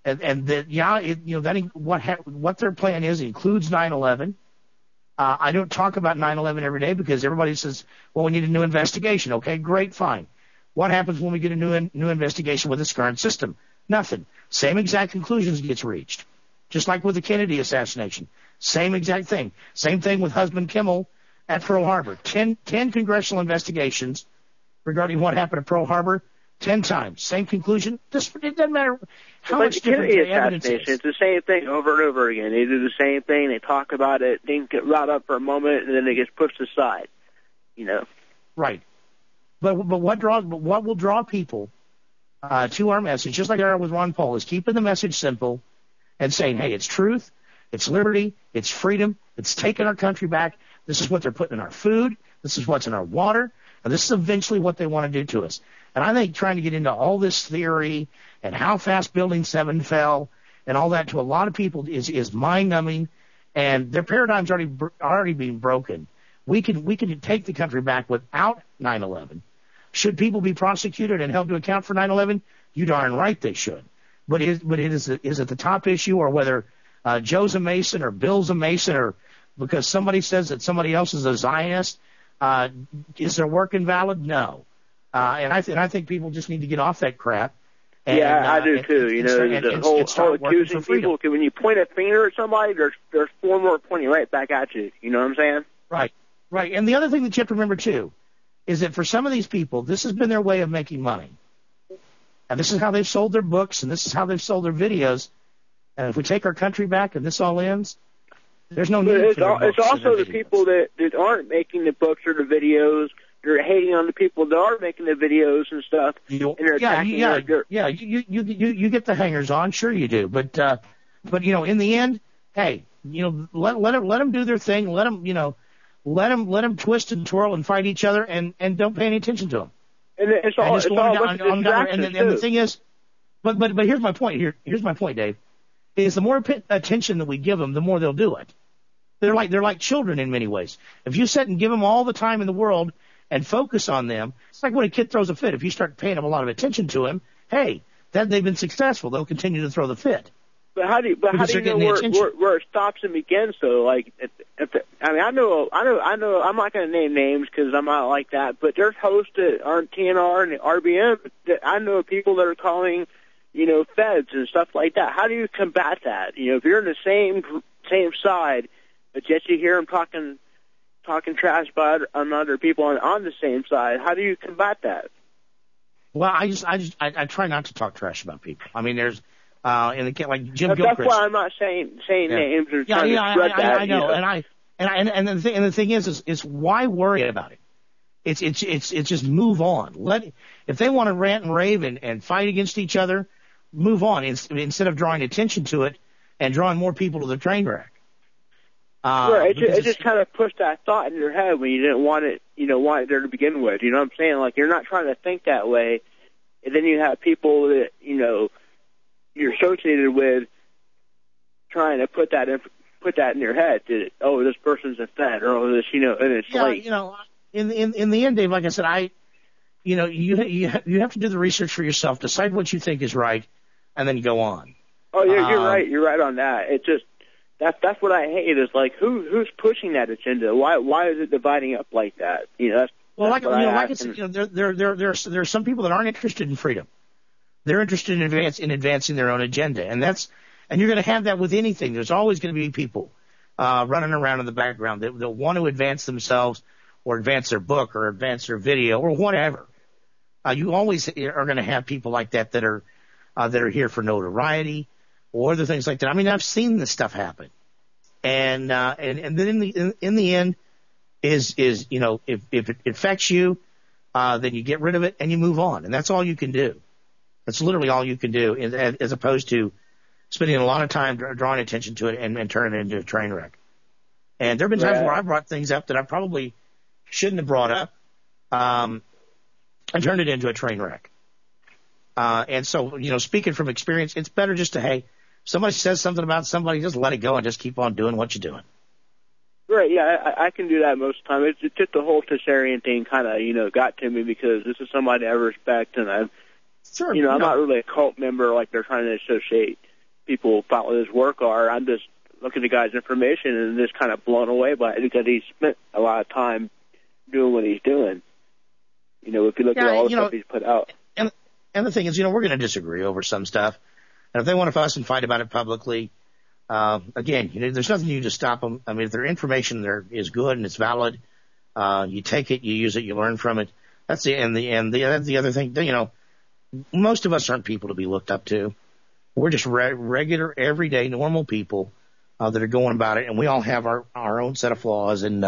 what their plan is includes 9/11. I don't talk about 9/11 every day because everybody says, well, we need a new investigation. Okay, great, fine. What happens when we get a new investigation with this current system? Nothing. Same exact conclusions gets reached. Just like with the Kennedy assassination. Same exact thing. Same thing with Husband Kimmel at Pearl Harbor. 10 congressional investigations regarding what happened at Pearl Harbor. 10 times. Same conclusion. It doesn't matter how much different the evidence is. It's the same thing over and over again. They do the same thing. They talk about it. Things get wrought up for a moment, and then it gets pushed aside. Right. But what will draw people to our message, just like I with Ron Paul, is keeping the message simple and saying, hey, it's truth, it's liberty, it's freedom, it's taking our country back. This is what they're putting in our food. This is what's in our water. And this is eventually what they want to do to us. And I think trying to get into all this theory and how fast Building 7 fell and all that to a lot of people is mind-numbing, and their paradigm's already being broken. We can take the country back without 9/11. Should people be prosecuted and held to account for 9/11? You darn right they should. But is it the top issue, or whether Joe's a Mason or Bill's a Mason, or because somebody says that somebody else is a Zionist, is their work invalid? No. And I think people just need to get off that crap. And, I do too. The whole accusing people. When you point a finger at somebody, there's four more pointing right back at you. You know what I'm saying? Right. And the other thing that you have to remember too is that for some of these people, this has been their way of making money, and this is how they've sold their books, and this is how they've sold their videos. And if we take our country back and this all ends, there's no need for It's also the people that aren't making the books or the videos. They're hating on the people that are making the videos and stuff, and they're attacking. You get the hangers on, sure you do, but in the end, hey, let them do their thing, let them twist and twirl and fight each other, and don't pay any attention to them. And the thing is, but here's my point. Here's my point, Dave. Is the more attention that we give them, the more they'll do it. They're like children in many ways. If you sit and give them all the time in the world and focus on them, it's like when a kid throws a fit. If you start paying them a lot of attention to him, hey, then they've been successful. They'll continue to throw the fit. But how do you know where it stops and begins? though? Like, I know. I'm not going to name names because I'm not like that. But there's hosts on TNR and RBN that I know people that are calling, feds and stuff like that. How do you combat that? If you're in the same side, but yet you hear them talking trash about other people on the same side, how do you combat that? Well, I try not to talk trash about people. I mean, there's like Jim Gilchrist. That's why I'm not saying names or trying to spread that. I know, and the thing is why worry about it? It's just move on. If they want to rant and rave and fight against each other, move on instead of drawing attention to it and drawing more people to the train wreck. Right, it just kind of pushed that thought in your head when you didn't want it, want it there to begin with. You know what I'm saying? Like, you're not trying to think that way, and then you have people that you're associated with trying to put that in your head. That, this person's a Fed, or this, and it's like, in the end, Dave, like I said, you have to do the research for yourself, decide what you think is right, and then go on. Oh, you're right. You're right on that. It just. That's what I hate is like who's pushing that agenda? Why is it dividing up like that? Like I said, there are some people that aren't interested in freedom. They're interested in advancing their own agenda, and you're going to have that with anything. There's always going to be people running around in the background that want to advance themselves or advance their book or advance their video or whatever. You always are going to have people like that are here for notoriety or other things like that. I mean, I've seen this stuff happen, and then in the end is if it affects you, then you get rid of it and you move on, and that's all you can do. That's literally all you can do, as opposed to spending a lot of time drawing attention to it and turning it into a train wreck. And there have been times where I brought things up that I probably shouldn't have brought up, and turned it into a train wreck. And so, speaking from experience, it's better just to, somebody says something about somebody, just let it go and just keep on doing what you're doing. Right, yeah, I can do that most of the time. It's just the whole Tessarian thing kind of, got to me because this is somebody I respect, and I'm not really a cult member like they're trying to associate people about his work are. I'm just looking at the guy's information and just kind of blown away by it because he spent a lot of time doing what he's doing. If you look at all the stuff he's put out. And the thing is, we're going to disagree over some stuff. And if they want to fuss and fight about it publicly, again, there's nothing you do to stop them. I mean, if their information there is good and it's valid, you take it, you use it, you learn from it. That's the other thing. Most of us aren't people to be looked up to. We're just regular, everyday, normal people that are going about it, and we all have our own set of flaws, and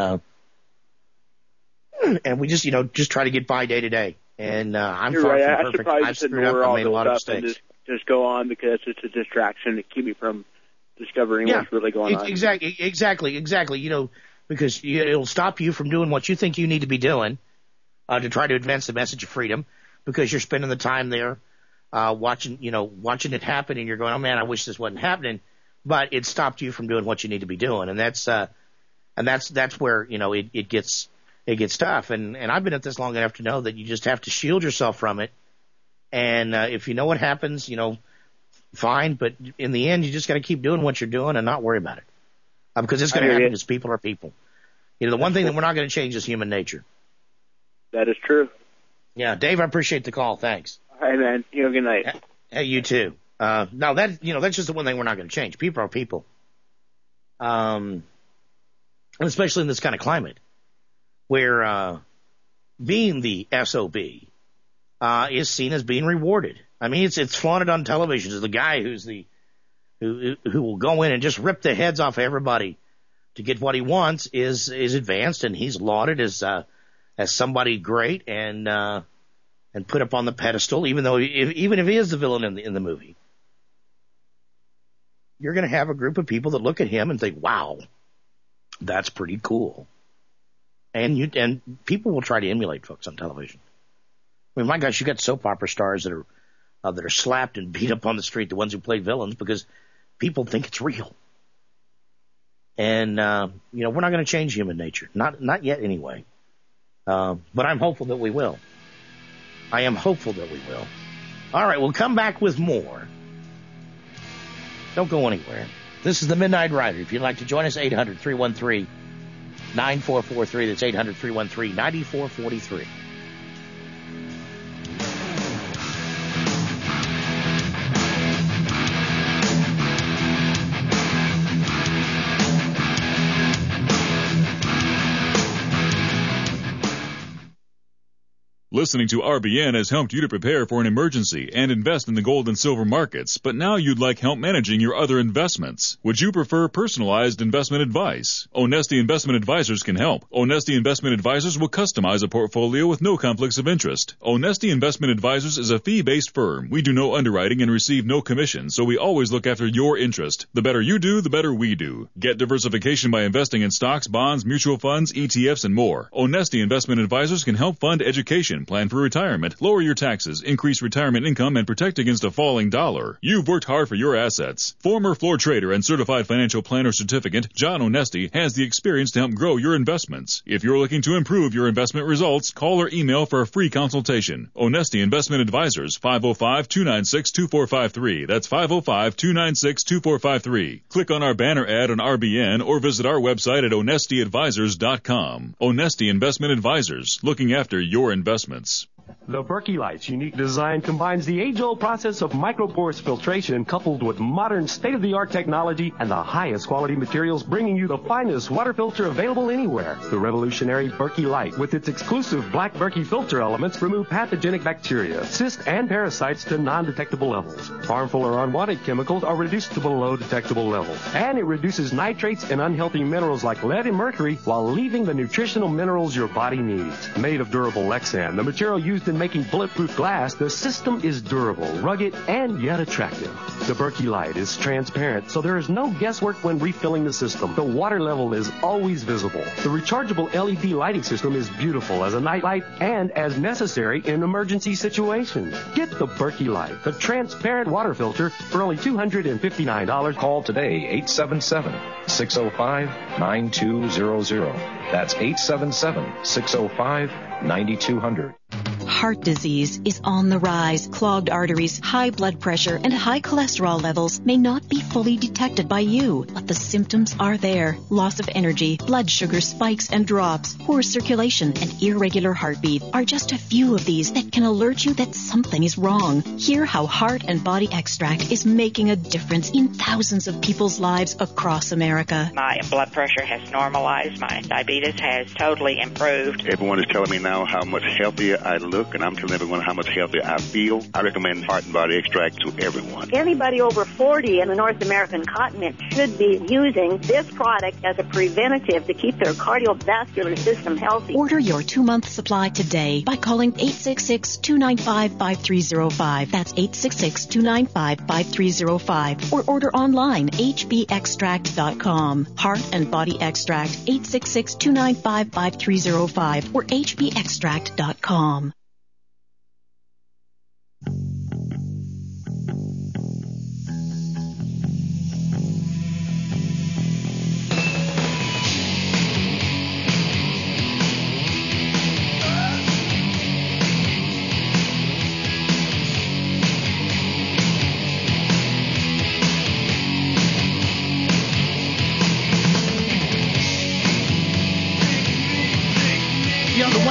we just try to get by day to day. And I'm far from perfect. I've screwed up. I made a lot of mistakes. Just go on because it's a distraction to keep me from discovering what's really going on. Exactly. Because it'll stop you from doing what you think you need to be doing to try to advance the message of freedom. because you're spending the time there watching it happen, and you're going, oh man, I wish this wasn't happening, but it stopped you from doing what you need to be doing, and that's where it gets tough. And I've been at this long enough to know that you just have to shield yourself from it. And if you know what happens, fine. But in the end, you just got to keep doing what you're doing and not worry about it, because it's going to happen because people are people. The one thing that we're not going to change is human nature. That is true. Yeah, Dave, I appreciate the call. Thanks. All right, man. You have a good night. Hey, you too. No, that's just the one thing we're not going to change. People are people. And especially in this kind of climate, where being the SOB is seen as being rewarded. I mean, it's flaunted on television as the guy who will go in and just rip the heads off everybody to get what he wants is advanced, and he's lauded as somebody great and put up on the pedestal, even if he is the villain in the movie. You're going to have a group of people that look at him and think, "Wow, that's pretty cool," and people will try to emulate folks on television. I mean, my gosh, you got soap opera stars that are slapped and beat up on the street, the ones who played villains, because people think it's real. And we're not going to change human nature, not yet anyway. But I'm hopeful that we will. I am hopeful that we will. All right, we'll come back with more. Don't go anywhere. This is the Midnight Rider. If you'd like to join us, 800-313-9443. That's 800-313-9443. Listening to RBN has helped you to prepare for an emergency and invest in the gold and silver markets, but now you'd like help managing your other investments. Would you prefer personalized investment advice? Onesti Investment Advisors can help. Onesti Investment Advisors will customize a portfolio with no conflicts of interest. Onesti Investment Advisors is a fee-based firm. We do no underwriting and receive no commission, so we always look after your interest. The better you do, the better we do. Get diversification by investing in stocks, bonds, mutual funds, ETFs, and more. Onesti Investment Advisors can help fund education, plan for retirement, lower your taxes, increase retirement income, and protect against a falling dollar. You've worked hard for your assets. Former floor trader and certified financial planner certificate, John Onesti, has the experience to help grow your investments. If you're looking to improve your investment results, call or email for a free consultation. Onesti Investment Advisors, 505-296-2453. That's 505-296-2453. Click on our banner ad on RBN or visit our website at onestiadvisors.com. Onesti Investment Advisors, looking after your investments. The Berkey Light's unique design combines the age-old process of microporous filtration coupled with modern state-of-the-art technology and the highest quality materials, bringing you the finest water filter available anywhere. The revolutionary Berkey Light, with its exclusive black Berkey filter elements, remove pathogenic bacteria, cysts, and parasites to non-detectable levels. Harmful or unwanted chemicals are reduced to below detectable levels. And it reduces nitrates and unhealthy minerals like lead and mercury while leaving the nutritional minerals your body needs. Made of durable Lexan, the material used in making bulletproof glass, the system is durable, rugged, and yet attractive. The Berkey Light is transparent, so there is no guesswork when refilling the system. The water level is always visible. The rechargeable LED lighting system is beautiful as a night light and as necessary in emergency situations. Get the Berkey Light, the transparent water filter, for only $259. Call today, 877-605-9200. That's 877-605-9200. Heart disease is on the rise. Clogged arteries, high blood pressure, and high cholesterol levels may not be fully detected by you, but the symptoms are there. Loss of energy, blood sugar spikes and drops, poor circulation, and irregular heartbeat are just a few of these that can alert you that something is wrong. Hear how Heart and Body Extract is making a difference in thousands of people's lives across America. My blood pressure has normalized. My diabetes has totally improved. Everyone is telling me now how much healthier I look, and I'm telling everyone how much healthier I feel. I recommend Heart and Body Extract to everyone. Anybody over 40 in the North American continent should be using this product as a preventative to keep their cardiovascular system healthy. Order your 2-month supply today by calling 866-295-5305. That's 866-295-5305. Or order online, hbextract.com. Heart and Body Extract, 866-295-5305 or hbextract.com.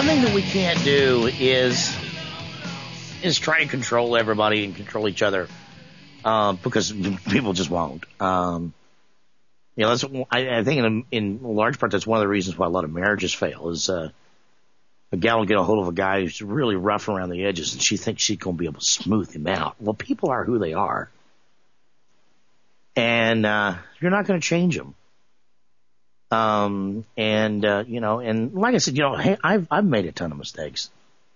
one thing that we can't do is try and control everybody and control each other, because people just won't. That's, I think in large part that's one of the reasons why a lot of marriages fail is a gal will get a hold of a guy who's really rough around the edges and she thinks she's going to be able to smooth him out. Well, people are who they are. And you're not going to change them. And like I said, hey, I've made a ton of mistakes.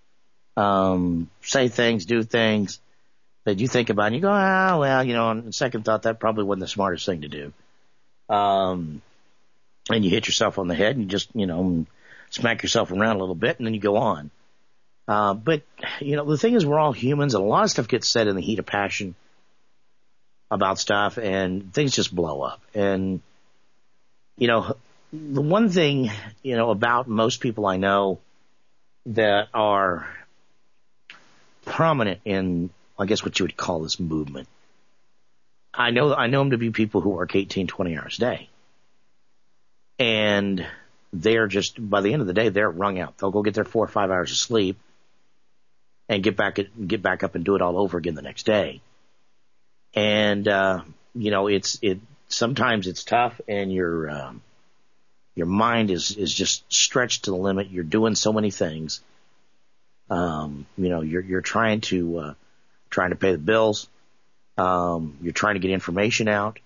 Say things, do things that you think about and you go, on second thought, that probably wasn't the smartest thing to do. And you hit yourself on the head and you just, smack yourself around a little bit and then you go on. But the thing is we're all humans and a lot of stuff gets said in the heat of passion about stuff and things just blow up. And, the one thing, about most people I know that are prominent in, I guess what you would call this movement, I know them to be people who work 18, 20 hours a day. And they're just, by the end of the day, they're wrung out. They'll go get their 4 or 5 hours of sleep and get back up and do it all over again the next day. And, sometimes it's tough and your mind is just stretched to the limit. You're doing so many things. You're trying to pay the bills. You're trying to get information out.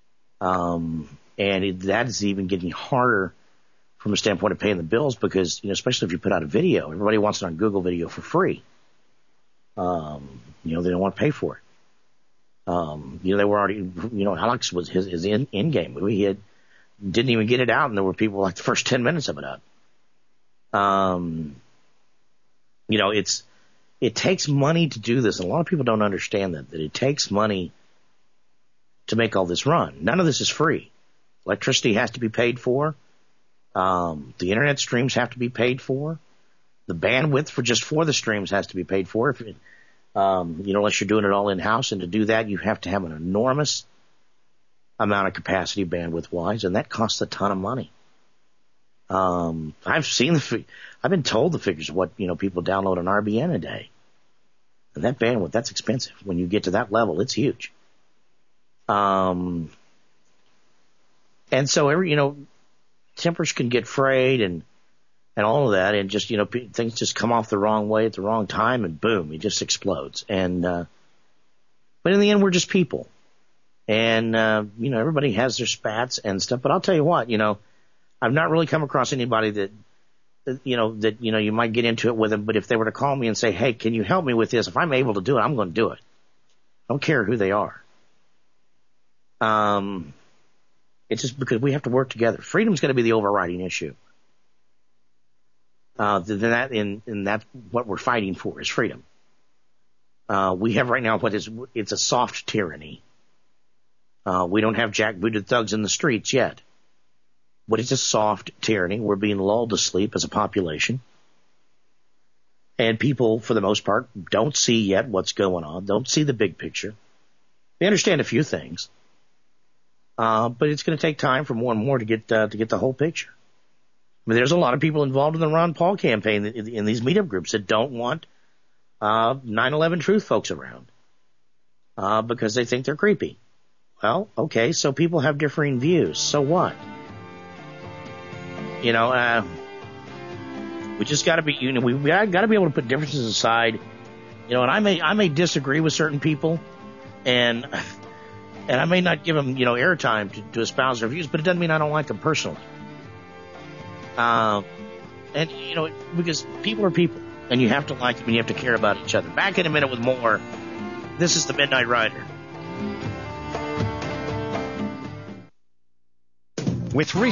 That is even getting harder from a standpoint of paying the bills because, especially if you put out a video, everybody wants it on Google Video for free. They don't want to pay for it. They were already, Alex was his in-game movie. He didn't even get it out and there were people like the first 10 minutes of it up. It takes money to do this. And a lot of people don't understand that it takes money to make all this run. None of this is free. Electricity has to be paid for. The internet streams have to be paid for. The bandwidth for the streams has to be paid for. Unless you're doing it all in-house. And to do that, you have to have an enormous amount of capacity bandwidth-wise. And that costs a ton of money. I've been told the figures of what, people download an RBN a day. And that bandwidth, that's expensive. When you get to that level, it's huge. And so tempers can get frayed and all of that. And just, things just come off the wrong way at the wrong time and boom, it just explodes. And, but in the end, we're just people. And, everybody has their spats and stuff. But I'll tell you what, I've not really come across anybody that you might get into it with them, but if they were to call me and say, hey, can you help me with this? If I'm able to do it, I'm going to do it. I don't care who they are. It's just because we have to work together. Freedom's going to be the overriding issue. That's what we're fighting for is freedom. We have right now it's a soft tyranny. We don't have jackbooted thugs in the streets yet. But it's a soft tyranny. We're being lulled to sleep as a population. And people, for the most part, don't see yet what's going on, don't see the big picture. They understand a few things. But it's going to take time for more and more to get the whole picture. I mean, there's a lot of people involved in the Ron Paul campaign in these meetup groups that don't want 9/11 truth folks around because they think they're creepy. Well, okay, so people have differing views. So what? We just got to be, we got to be able to put differences aside. And I may disagree with certain people, and I may not give them, airtime to espouse their views, but it doesn't mean I don't like them personally. Because people are people, and you have to like them, and you have to care about each other. Back in a minute with more. This is the Midnight Rider. With